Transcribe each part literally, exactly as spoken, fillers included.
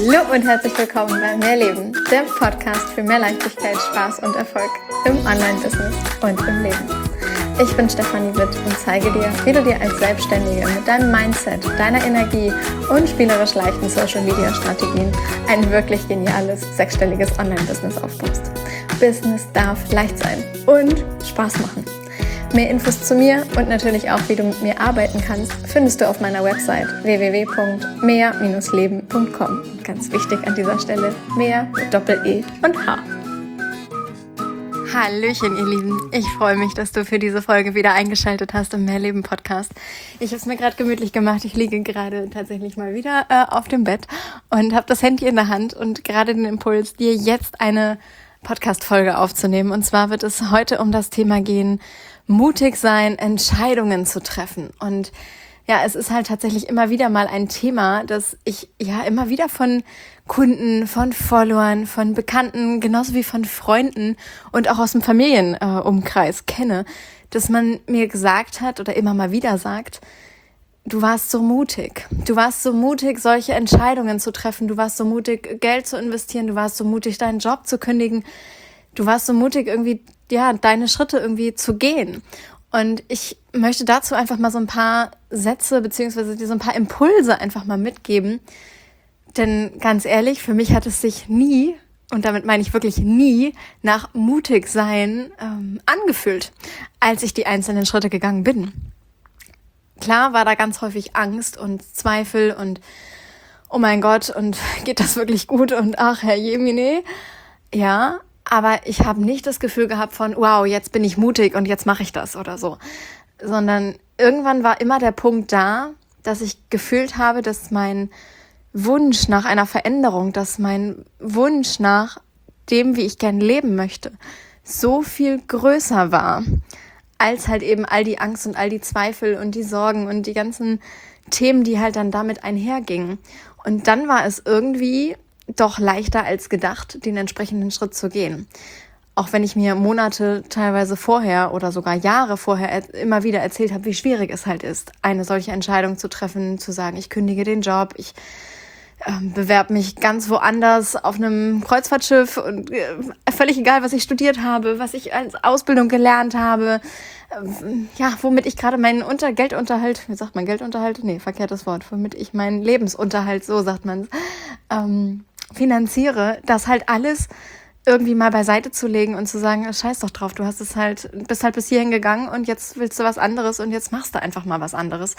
Hallo und herzlich willkommen bei Mehr Leben, dem Podcast für mehr Leichtigkeit, Spaß und Erfolg im Online-Business und im Leben. Ich bin Stefanie Witt und zeige dir, wie du dir als Selbstständige mit deinem Mindset, deiner Energie und spielerisch leichten Social-Media-Strategien ein wirklich geniales, sechsstelliges Online-Business aufbaust. Business darf leicht sein und Spaß machen. Mehr Infos zu mir und natürlich auch, wie du mit mir arbeiten kannst, findest du auf meiner Website w w w punkt mehr Bindestrich leben punkt com. Ganz wichtig an dieser Stelle, mehr mit Doppel-E und H. Hallöchen, ihr Lieben. Ich freue mich, dass du für diese Folge wieder eingeschaltet hast im Mehrleben Podcast. Ich habe es mir gerade gemütlich gemacht. Ich liege gerade tatsächlich mal wieder äh, auf dem Bett und habe das Handy in der Hand und gerade den Impuls, dir jetzt eine Podcast-Folge aufzunehmen. Und zwar wird es heute um das Thema gehen, mutig sein, Entscheidungen zu treffen. Und ja, es ist halt tatsächlich immer wieder mal ein Thema, das ich ja immer wieder von Kunden, von Followern, von Bekannten, genauso wie von Freunden und auch aus dem Familienumkreis äh, kenne, dass man mir gesagt hat oder immer mal wieder sagt, du warst so mutig. Du warst so mutig, solche Entscheidungen zu treffen. Du warst so mutig, Geld zu investieren. Du warst so mutig, deinen Job zu kündigen. Du warst so mutig, irgendwie ja deine Schritte irgendwie zu gehen. Und ich möchte dazu einfach mal so ein paar Sätze beziehungsweise dir so ein paar Impulse einfach mal mitgeben. Denn ganz ehrlich, für mich hat es sich nie, und damit meine ich wirklich nie, nach mutig sein ähm, angefühlt, als ich die einzelnen Schritte gegangen bin. Klar war da ganz häufig Angst und Zweifel und oh mein Gott, und geht das wirklich gut und ach, Herr Jemine, ja, aber ich habe nicht das Gefühl gehabt von, wow, jetzt bin ich mutig und jetzt mache ich das oder so, sondern irgendwann war immer der Punkt da, dass ich gefühlt habe, dass mein Wunsch nach einer Veränderung, dass mein Wunsch nach dem, wie ich gern leben möchte, so viel größer war, als halt eben all die Angst und all die Zweifel und die Sorgen und die ganzen Themen, die halt dann damit einhergingen. Und dann war es irgendwie doch leichter als gedacht, den entsprechenden Schritt zu gehen. Auch wenn ich mir Monate teilweise vorher oder sogar Jahre vorher immer wieder erzählt habe, wie schwierig es halt ist, eine solche Entscheidung zu treffen, zu sagen, ich kündige den Job, ich ähm, bewerbe mich ganz woanders auf einem Kreuzfahrtschiff und äh, völlig egal, was ich studiert habe, was ich als Ausbildung gelernt habe, ähm, ja, womit ich gerade meinen Unter Geldunterhalt, wie sagt man Geldunterhalt? Nee, verkehrtes Wort, womit ich meinen Lebensunterhalt, so sagt man es, ähm, finanziere, das halt alles irgendwie mal beiseite zu legen und zu sagen, scheiß doch drauf, du hast es halt, bist halt bis hierhin gegangen und jetzt willst du was anderes und jetzt machst du einfach mal was anderes.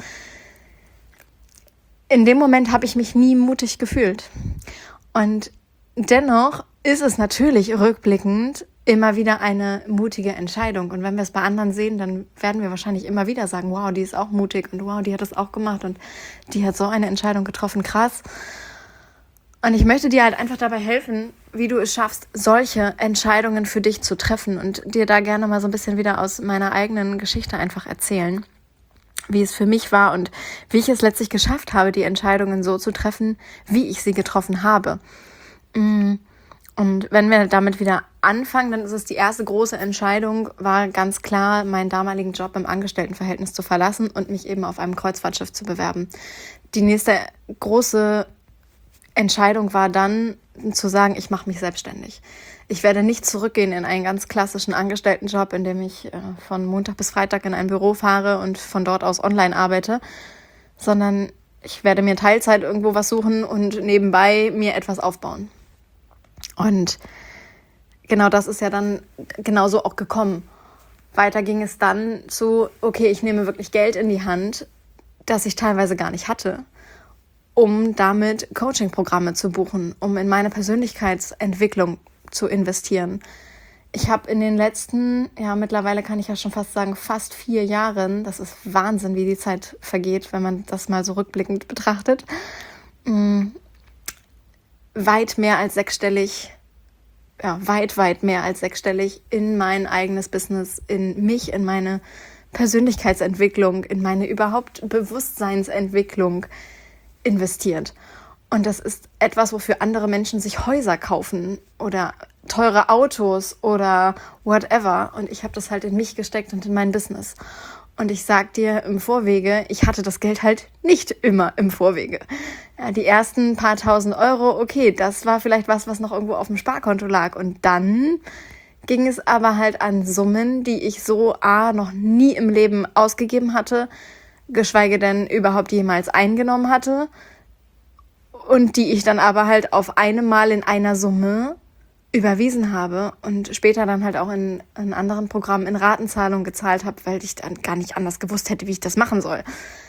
In dem Moment habe ich mich nie mutig gefühlt. Und dennoch ist es natürlich rückblickend immer wieder eine mutige Entscheidung. Und wenn wir es bei anderen sehen, dann werden wir wahrscheinlich immer wieder sagen, wow, die ist auch mutig und wow, die hat es auch gemacht und die hat so eine Entscheidung getroffen, krass. Und ich möchte dir halt einfach dabei helfen, wie du es schaffst, solche Entscheidungen für dich zu treffen und dir da gerne mal so ein bisschen wieder aus meiner eigenen Geschichte einfach erzählen, wie es für mich war und wie ich es letztlich geschafft habe, die Entscheidungen so zu treffen, wie ich sie getroffen habe. Und wenn wir damit wieder anfangen, dann ist es die erste große Entscheidung, war ganz klar, meinen damaligen Job im Angestelltenverhältnis zu verlassen und mich eben auf einem Kreuzfahrtschiff zu bewerben. Die nächste große Entscheidung war dann zu sagen, ich mache mich selbstständig. Ich werde nicht zurückgehen in einen ganz klassischen Angestelltenjob, in dem ich äh, von Montag bis Freitag in ein Büro fahre und von dort aus online arbeite, sondern ich werde mir Teilzeit irgendwo was suchen und nebenbei mir etwas aufbauen. Und genau das ist ja dann genauso auch gekommen. Weiter ging es dann zu, okay, ich nehme wirklich Geld in die Hand, das ich teilweise gar nicht hatte, um damit Coaching-Programme zu buchen, um in meine Persönlichkeitsentwicklung zu investieren. Ich habe in den letzten, ja mittlerweile kann ich ja schon fast sagen, fast vier Jahren, das ist Wahnsinn, wie die Zeit vergeht, wenn man das mal so rückblickend betrachtet, mh, weit mehr als sechsstellig, ja weit, weit mehr als sechsstellig in mein eigenes Business, in mich, in meine Persönlichkeitsentwicklung, in meine überhaupt Bewusstseinsentwicklung investiert. Und das ist etwas, wofür andere Menschen sich Häuser kaufen oder teure Autos oder whatever. Und ich habe das halt in mich gesteckt und in mein Business. Und ich sag dir im Vorwege, ich hatte das Geld halt nicht immer im Vorwege. Ja, die ersten paar tausend Euro, okay, das war vielleicht was, was noch irgendwo auf dem Sparkonto lag. Und dann ging es aber halt an Summen, die ich so A, noch nie im Leben ausgegeben hatte, geschweige denn überhaupt jemals eingenommen hatte. Und die ich dann aber halt auf einmal in einer Summe überwiesen habe und später dann halt auch in, in anderen Programmen in Ratenzahlung gezahlt habe, weil ich dann gar nicht anders gewusst hätte, wie ich das machen soll.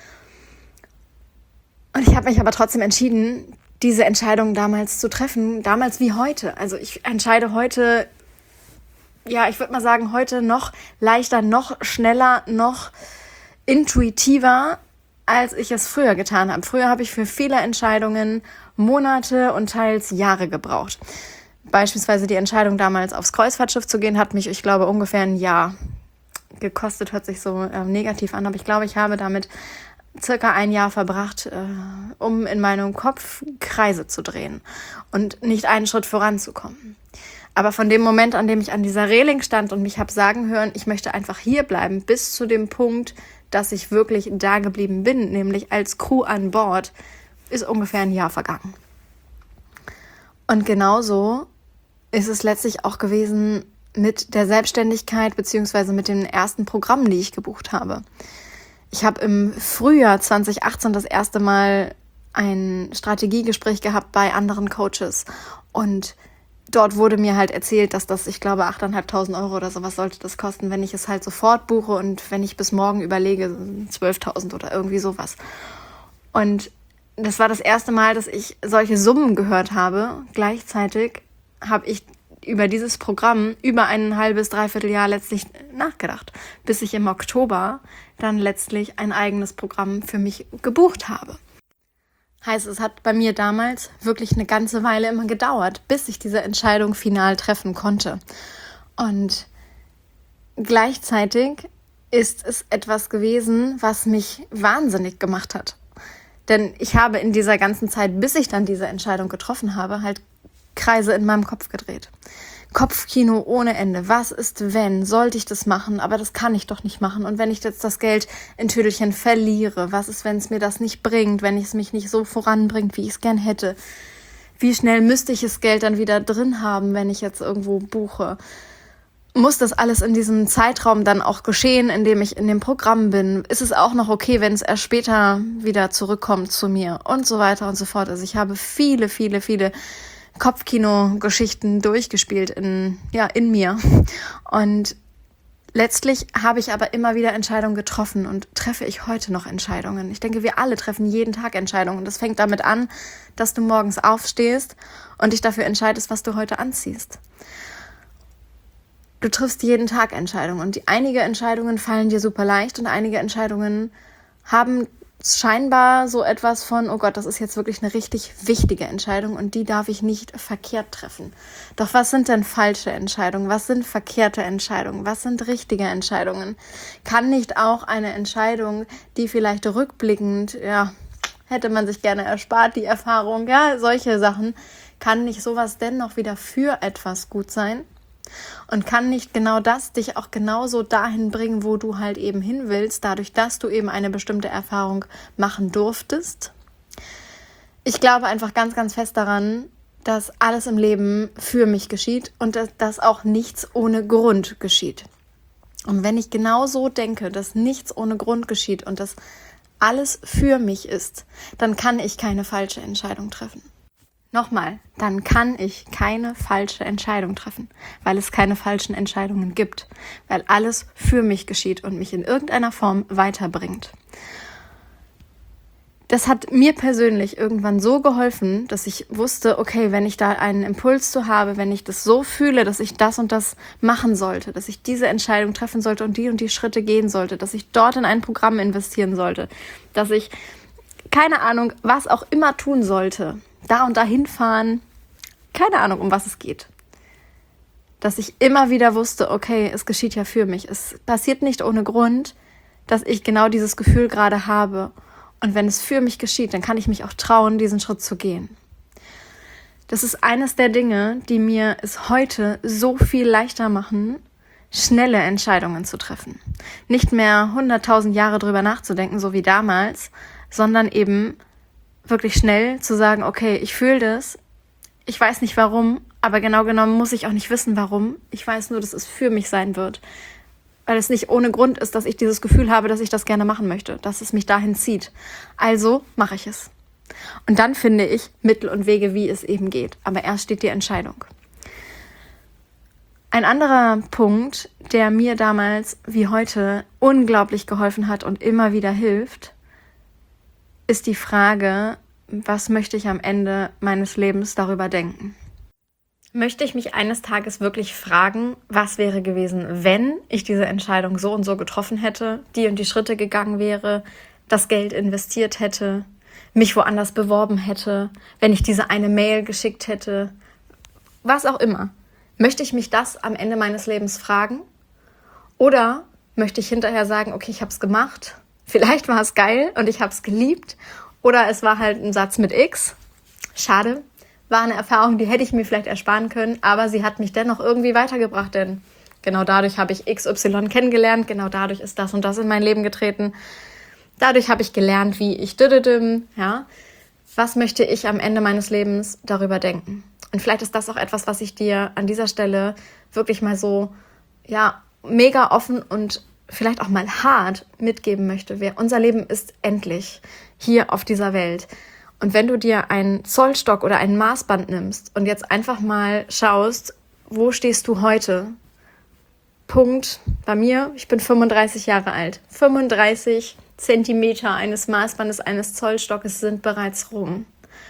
Und ich habe mich aber trotzdem entschieden, diese Entscheidung damals zu treffen, damals wie heute. Also ich entscheide heute, ja, ich würde mal sagen, heute noch leichter, noch schneller, noch intuitiver, als ich es früher getan habe. Früher habe ich für viele Entscheidungen Monate und teils Jahre gebraucht. Beispielsweise die Entscheidung damals aufs Kreuzfahrtschiff zu gehen, hat mich, ich glaube, ungefähr ein Jahr gekostet. Hört sich so äh, negativ an, aber ich glaube, ich habe damit circa ein Jahr verbracht, äh, um in meinem Kopf Kreise zu drehen und nicht einen Schritt voranzukommen. Aber von dem Moment, an dem ich an dieser Reling stand und mich habe sagen hören, ich möchte einfach hier bleiben, bis zu dem Punkt, dass ich wirklich da geblieben bin, nämlich als Crew an Bord, ist ungefähr ein Jahr vergangen. Und genauso ist es letztlich auch gewesen mit der Selbstständigkeit beziehungsweise mit den ersten Programmen, die ich gebucht habe. Ich habe im Frühjahr zwanzig achtzehn das erste Mal ein Strategiegespräch gehabt bei anderen Coaches und dort wurde mir halt erzählt, dass das, ich glaube, achttausendfünfhundert Euro oder sowas sollte das kosten, wenn ich es halt sofort buche und wenn ich bis morgen überlege, zwölftausend oder irgendwie sowas. Und das war das erste Mal, dass ich solche Summen gehört habe. Gleichzeitig habe ich über dieses Programm über ein halbes, dreiviertel Jahr letztlich nachgedacht, bis ich im Oktober dann letztlich ein eigenes Programm für mich gebucht habe. Heißt, es hat bei mir damals wirklich eine ganze Weile immer gedauert, bis ich diese Entscheidung final treffen konnte. Und gleichzeitig ist es etwas gewesen, was mich wahnsinnig gemacht hat. Denn ich habe in dieser ganzen Zeit, bis ich dann diese Entscheidung getroffen habe, halt Kreise in meinem Kopf gedreht. Kopfkino ohne Ende. Was ist, wenn? Sollte ich das machen? Aber das kann ich doch nicht machen. Und wenn ich jetzt das Geld in Tüdelchen verliere? Was ist, wenn es mir das nicht bringt? Wenn es mich nicht so voranbringt, wie ich es gern hätte? Wie schnell müsste ich das Geld dann wieder drin haben, wenn ich jetzt irgendwo buche? Muss das alles in diesem Zeitraum dann auch geschehen, in dem ich in dem Programm bin? Ist es auch noch okay, wenn es erst später wieder zurückkommt zu mir? Und so weiter und so fort. Also ich habe viele, viele, viele Kopfkino-Geschichten durchgespielt in, ja, in mir. Und letztlich habe ich aber immer wieder Entscheidungen getroffen und treffe ich heute noch Entscheidungen. Ich denke, wir alle treffen jeden Tag Entscheidungen. Das fängt damit an, dass du morgens aufstehst und dich dafür entscheidest, was du heute anziehst. Du triffst jeden Tag Entscheidungen und die, einige Entscheidungen fallen dir super leicht und einige Entscheidungen haben scheinbar so etwas von, oh Gott, das ist jetzt wirklich eine richtig wichtige Entscheidung und die darf ich nicht verkehrt treffen. Doch was sind denn falsche Entscheidungen? Was sind verkehrte Entscheidungen? Was sind richtige Entscheidungen? Kann nicht auch eine Entscheidung, die vielleicht rückblickend, ja, hätte man sich gerne erspart, die Erfahrung, ja, solche Sachen, kann nicht sowas dennoch wieder für etwas gut sein? Und kann nicht genau das dich auch genauso dahin bringen, wo du halt eben hin willst, dadurch, dass du eben eine bestimmte Erfahrung machen durftest? Ich glaube einfach ganz, ganz fest daran, dass alles im Leben für mich geschieht und dass, dass auch nichts ohne Grund geschieht. Und wenn ich genau so denke, dass nichts ohne Grund geschieht und dass alles für mich ist, dann kann ich keine falsche Entscheidung treffen. Nochmal, dann kann ich keine falsche Entscheidung treffen, weil es keine falschen Entscheidungen gibt, weil alles für mich geschieht und mich in irgendeiner Form weiterbringt. Das hat mir persönlich irgendwann so geholfen, dass ich wusste, okay, wenn ich da einen Impuls zu habe, wenn ich das so fühle, dass ich das und das machen sollte, dass ich diese Entscheidung treffen sollte und die und die Schritte gehen sollte, dass ich dort in ein Programm investieren sollte, dass ich, keine Ahnung, was auch immer tun sollte, da und dahin fahren, keine Ahnung, um was es geht. Dass ich immer wieder wusste, okay, es geschieht ja für mich. Es passiert nicht ohne Grund, dass ich genau dieses Gefühl gerade habe. Und wenn es für mich geschieht, dann kann ich mich auch trauen, diesen Schritt zu gehen. Das ist eines der Dinge, die mir es heute so viel leichter machen, schnelle Entscheidungen zu treffen. Nicht mehr hunderttausend Jahre drüber nachzudenken, so wie damals, sondern eben wirklich schnell zu sagen, okay, ich fühle das, ich weiß nicht warum, aber genau genommen muss ich auch nicht wissen, warum. Ich weiß nur, dass es für mich sein wird, weil es nicht ohne Grund ist, dass ich dieses Gefühl habe, dass ich das gerne machen möchte, dass es mich dahin zieht. Also mache ich es. Und dann finde ich Mittel und Wege, wie es eben geht. Aber erst steht die Entscheidung. Ein anderer Punkt, der mir damals wie heute unglaublich geholfen hat und immer wieder hilft, ist die Frage, was möchte ich am Ende meines Lebens darüber denken? Möchte ich mich eines Tages wirklich fragen, was wäre gewesen, wenn ich diese Entscheidung so und so getroffen hätte, die und die Schritte gegangen wäre, das Geld investiert hätte, mich woanders beworben hätte, wenn ich diese eine Mail geschickt hätte, was auch immer. Möchte ich mich das am Ende meines Lebens fragen? Oder möchte ich hinterher sagen, okay, ich habe es gemacht, vielleicht war es geil und ich habe es geliebt, oder es war halt ein Satz mit X, schade, war eine Erfahrung, die hätte ich mir vielleicht ersparen können, aber sie hat mich dennoch irgendwie weitergebracht, denn genau dadurch habe ich X Y kennengelernt, genau dadurch ist das und das in mein Leben getreten. Dadurch habe ich gelernt, wie ich düdüdüm, ja, was möchte ich am Ende meines Lebens darüber denken? Und vielleicht ist das auch etwas, was ich dir an dieser Stelle wirklich mal so, ja, mega offen und vielleicht auch mal hart mitgeben möchte. Unser Leben ist endlich hier auf dieser Welt. Und wenn du dir einen Zollstock oder ein Maßband nimmst und jetzt einfach mal schaust, wo stehst du heute? Punkt bei mir, ich bin fünfunddreißig Jahre alt. fünfunddreißig Zentimeter eines Maßbandes, eines Zollstockes sind bereits rum.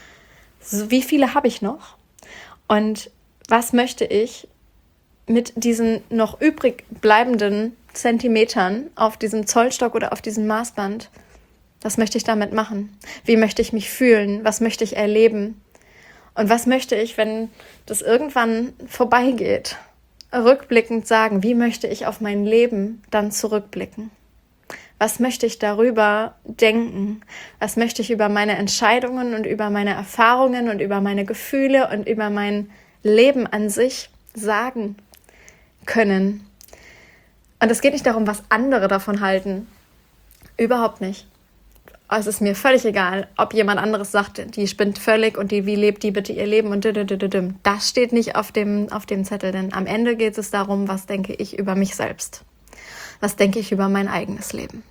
So, wie viele habe ich noch? Und was möchte ich mit diesen noch übrig bleibenden Zentimetern auf diesem Zollstock oder auf diesem Maßband, was möchte ich damit machen? Wie möchte ich mich fühlen? Was möchte ich erleben? Und was möchte ich, wenn das irgendwann vorbeigeht, rückblickend sagen, wie möchte ich auf mein Leben dann zurückblicken? Was möchte ich darüber denken? Was möchte ich über meine Entscheidungen und über meine Erfahrungen und über meine Gefühle und über mein Leben an sich sagen können? Und es geht nicht darum, was andere davon halten. Überhaupt nicht. Es ist mir völlig egal, ob jemand anderes sagt, die spinnt völlig und die, wie lebt die bitte ihr Leben und dödödödödüm. Das steht nicht auf dem, auf dem Zettel, denn am Ende geht es darum, was denke ich über mich selbst. Was denke ich über mein eigenes Leben?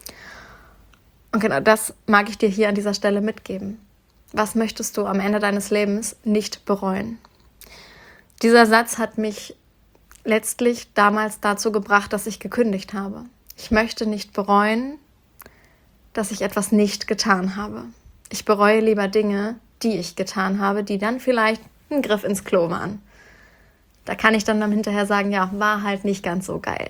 Und genau das mag ich dir hier an dieser Stelle mitgeben. Was möchtest du am Ende deines Lebens nicht bereuen? Dieser Satz hat mich letztlich damals dazu gebracht, dass ich gekündigt habe. Ich möchte nicht bereuen, dass ich etwas nicht getan habe. Ich bereue lieber Dinge, die ich getan habe, die dann vielleicht ein Griff ins Klo waren. Da kann ich dann, dann hinterher sagen, ja, war halt nicht ganz so geil.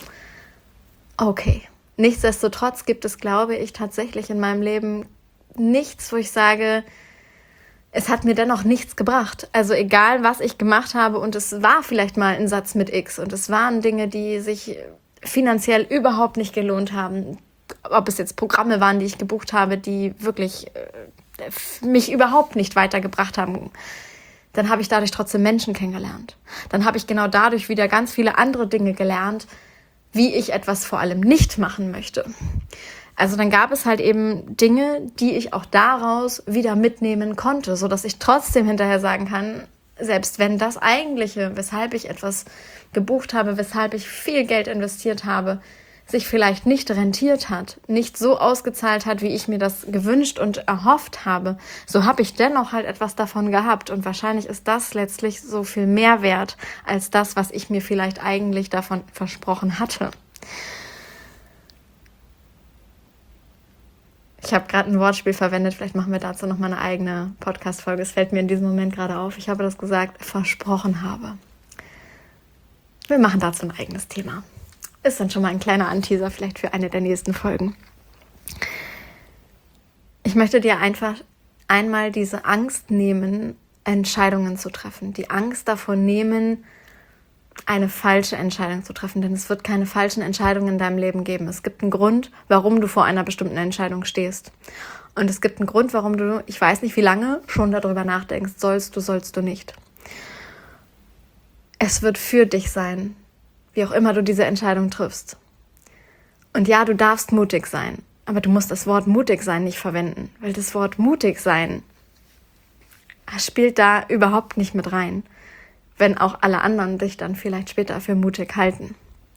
Okay. Nichtsdestotrotz gibt es, glaube ich, tatsächlich in meinem Leben nichts, wo ich sage, es hat mir dennoch nichts gebracht. Also egal, was ich gemacht habe und es war vielleicht mal ein Satz mit X und es waren Dinge, die sich finanziell überhaupt nicht gelohnt haben. Ob es jetzt Programme waren, die ich gebucht habe, die wirklich äh, mich überhaupt nicht weitergebracht haben, dann habe ich dadurch trotzdem Menschen kennengelernt. Dann habe ich genau dadurch wieder ganz viele andere Dinge gelernt, wie ich etwas vor allem nicht machen möchte. Also dann gab es halt eben Dinge, die ich auch daraus wieder mitnehmen konnte, sodass ich trotzdem hinterher sagen kann, selbst wenn das Eigentliche, weshalb ich etwas gebucht habe, weshalb ich viel Geld investiert habe, sich vielleicht nicht rentiert hat, nicht so ausgezahlt hat, wie ich mir das gewünscht und erhofft habe, so habe ich dennoch halt etwas davon gehabt. Und wahrscheinlich ist das letztlich so viel mehr wert als das, was ich mir vielleicht eigentlich davon versprochen hatte. Ich habe gerade ein Wortspiel verwendet, vielleicht machen wir dazu nochmal eine eigene Podcast-Folge. Es fällt mir in diesem Moment gerade auf. Ich habe das gesagt, versprochen habe. Wir machen dazu ein eigenes Thema. Ist dann schon mal ein kleiner Anteaser vielleicht für eine der nächsten Folgen. Ich möchte dir einfach einmal diese Angst nehmen, Entscheidungen zu treffen. Die Angst davor nehmen, eine falsche Entscheidung zu treffen. Denn es wird keine falschen Entscheidungen in deinem Leben geben. Es gibt einen Grund, warum du vor einer bestimmten Entscheidung stehst. Und es gibt einen Grund, warum du, ich weiß nicht wie lange, schon darüber nachdenkst, sollst du, sollst du nicht. Es wird für dich sein. wie auch immer du diese Entscheidung triffst. Und ja, du darfst mutig sein, aber du musst das Wort mutig sein nicht verwenden, weil das Wort mutig sein spielt da überhaupt nicht mit rein, wenn auch alle anderen dich dann vielleicht später für mutig halten.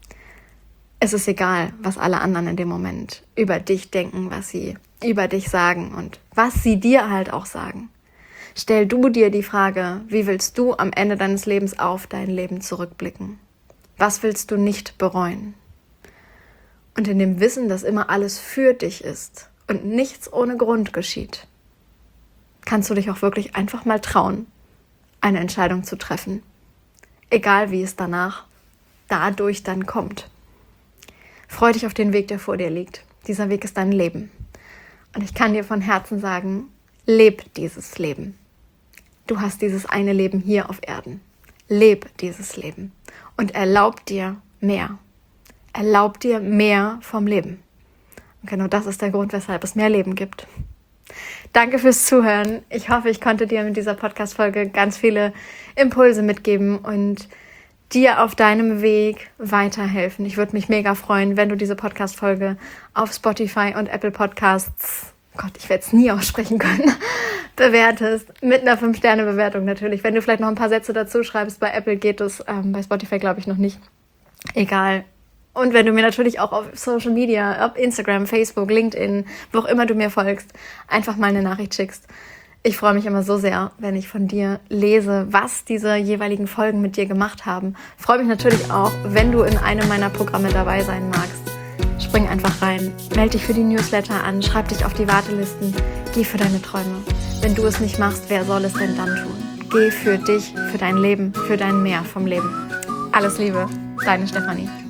Es ist egal, was alle anderen in dem Moment über dich denken, was sie über dich sagen und was sie dir halt auch sagen. Stell du dir die Frage, wie willst du am Ende deines Lebens auf dein Leben zurückblicken? Was willst du nicht bereuen? Und in dem Wissen, dass immer alles für dich ist und nichts ohne Grund geschieht, kannst du dich auch wirklich einfach mal trauen, eine Entscheidung zu treffen. Egal wie es danach dadurch dann kommt. Freu dich auf den Weg, der vor dir liegt. Dieser Weg ist dein Leben. Und ich kann dir von Herzen sagen, leb dieses Leben. Du hast dieses eine Leben hier auf Erden. Leb dieses Leben. Und erlaub dir mehr. Erlaub dir mehr vom Leben. Und genau das ist der Grund, weshalb es mehr Leben gibt. Danke fürs Zuhören. Ich hoffe, ich konnte dir mit dieser Podcast-Folge ganz viele Impulse mitgeben und dir auf deinem Weg weiterhelfen. Ich würde mich mega freuen, wenn du diese Podcast-Folge auf Spotify und Apple Podcasts, Gott, ich werde es nie aussprechen können, bewertest. Mit einer fünf Sterne Bewertung natürlich. Wenn du vielleicht noch ein paar Sätze dazu schreibst, bei Apple geht es, ähm, bei Spotify glaube ich noch nicht. Egal. Und wenn du mir natürlich auch auf Social Media, auf Instagram, Facebook, LinkedIn, wo auch immer du mir folgst, einfach mal eine Nachricht schickst. Ich freue mich immer so sehr, wenn ich von dir lese, was diese jeweiligen Folgen mit dir gemacht haben. Ich freue mich natürlich auch, wenn du in einem meiner Programme dabei sein magst. Spring einfach rein, melde dich für die Newsletter an, schreib dich auf die Wartelisten, geh für deine Träume. Wenn du es nicht machst, wer soll es denn dann tun? Geh für dich, für dein Leben, für dein Mehr vom Leben. Alles Liebe, deine Stefanie.